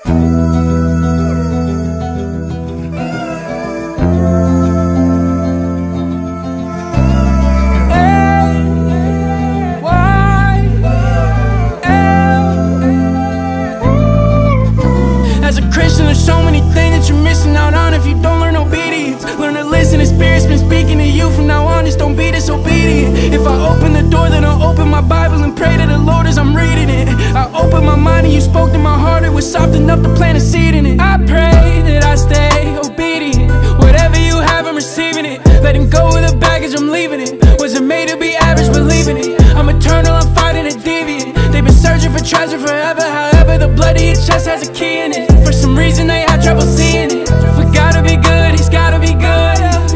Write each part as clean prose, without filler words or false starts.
As a Christian, there's so many things that you're missing out on if you don't learn obedience. Learn to listen, the Spirit's been speaking to you from now on, just don't be disobedient. If I open the door, then I'll open my Bible and pray to the Lord as I'm reading it. I open my mind and you spoke to my heart, it was soft enough to plant a seed in it. I pray that I stay obedient, whatever you have, I'm receiving it. Letting go of the baggage, I'm leaving it. Wasn't made to be average, believing it. I'm eternal, I'm fighting a deviant. They've been searching for treasure forever, however the bloody chest has a key in it. For some reason they had trouble seeing it. For God to be good, He's gotta be good.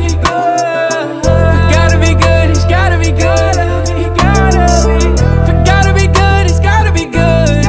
For God to be good, He's gotta be good. For God to be good, He's gotta be good.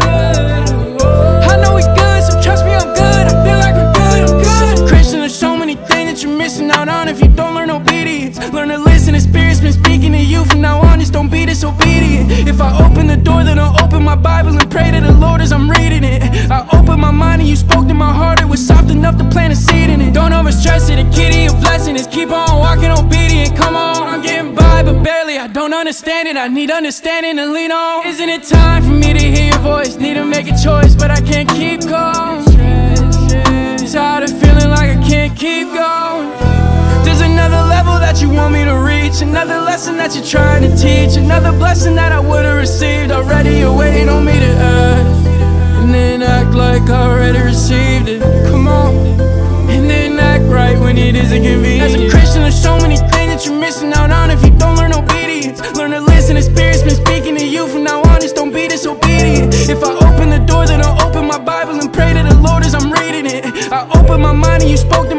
I know He's good, so trust me, I'm good. I feel like I'm good, I'm good. As a Christian, there's so many things that you're missing out on if you don't learn obedience. Learn to listen, the Spirit's been speaking to you from now on, just don't be disobedient. If I open the door, then I'll open my Bible and pray to the Lord as I'm reading it. I open my mind and you spoke to my heart, it was soft enough to plant a seed in it. Don't overstress it, the key to your blessing is keep on walking obedient. Come on, I'm getting by but barely, I don't understand it, I need understanding to lean on. Isn't it time for me to hear your voice? Need to make a choice but I can't keep going. Tired of feeling like I can't keep going. There's another level that you want me to reach, another lesson that you're trying to teach, another blessing that I would've received already. You're waiting on me to ask, and then act like I already received it. Come on, and then act right when it isn't convenient. As a Christian, there's so many things that you're missing out on if you don't learn obedience. Learn to listen, the Spirit's been speaking to you from now on, just don't be disobedient. If I open the door, then I'll open my Bible and pray to the Lord as I'm reading it. I open my mind and you spoke